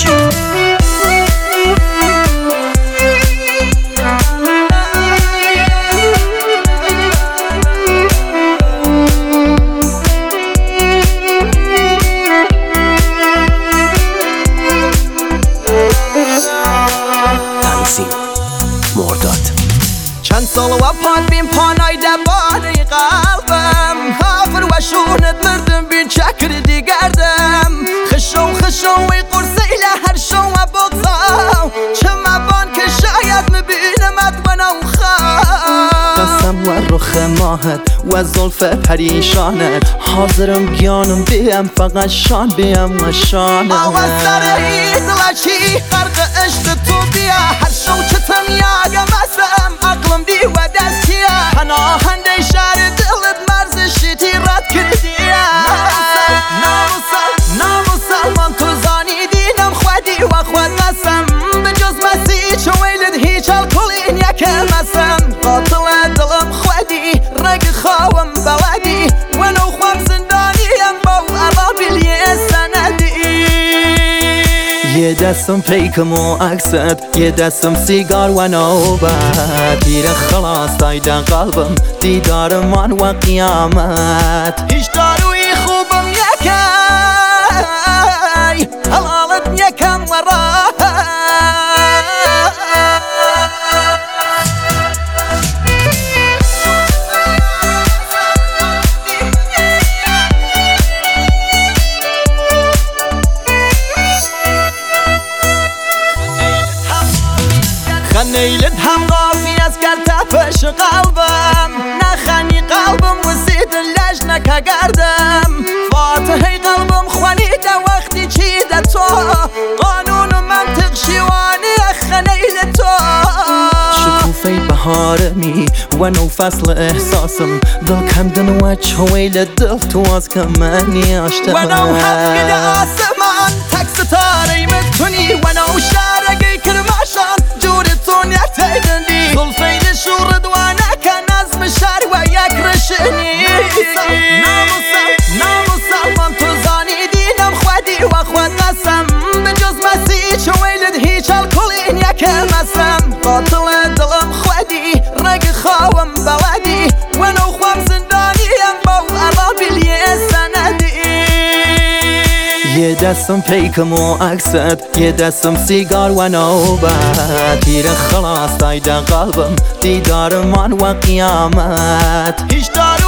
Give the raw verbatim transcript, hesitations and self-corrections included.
چند سال و پاد بین پانای دبانه قلبم هافر و شونت مردم بین چکر دیگردم خشو خشو وی قرصی لهر شو و بغضاو چه مبان که شاید مبینمت و نوخاو قسم و رخ ماهت و زلف پریشانت حاضرم گیانم بیم فقط شان بیم و شانت آواز سره دلچی غرق عشق تو بیا هر شو چه تمیاگم اسم عقلم دی و دستیا پناهنده شهر دلت مرزشی تیرات کردیا ناموسل ناموسل من تو زانی دینم خودی و خود نسم به جز مسیح چو ویلد هیچ الکلین یکم اسم قاتل دلم خودی رگ خواهم بلدی و نو خوام زندانیم با ارابیلی سندی یه دستم پیکم و عکست یه دستم سیگار و نوبت تیر خلاص دایدن قلبم دیدار من و قیامت هیچ داروی خوبم یکی حلالت یکم و راحت خنیلت هم غافی از کرد تپش قلبم نخنی قلبم وزید لج نکه گردم فاتحه قلبم خوانیده وقتی چیده تو قانون و منطق شیوانی خنیل تو شکوفه بهارمی و نو فصل احساسم دل کندن و چویل دل تو از کمانی اشتم و نو حفید آسمان تک ستاره متونی و نو شارگی کرماشان جورتون یک تیدنی زلفین شورد و نکن از مشار و یک رشنی ناموسل ناموسل من تو زانی دینم خودی و خود نسم به جز مسیح چو ویلد هیچ الکلین یکم اسم قاتل دلم خودی رگ خواهم بلدی و نو خوام زندانیم با ارابیلی سندی یه دستم پیکم و عکست یه دستم سیگار و نوبت تیر خلاص دایدن قلبم دیدار من و قیامت هیچ دارو